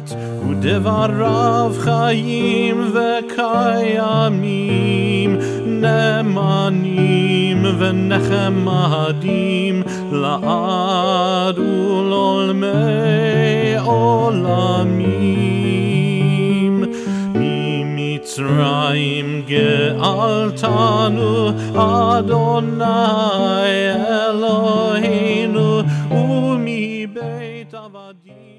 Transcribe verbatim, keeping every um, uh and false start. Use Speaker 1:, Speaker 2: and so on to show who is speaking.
Speaker 1: ודבריו חיים וקיימים, נאמנים ונחמדים לעד ולעולמי עולמים. ממצרים גאלתנו אדוני אלוהינו, ומבית עבדים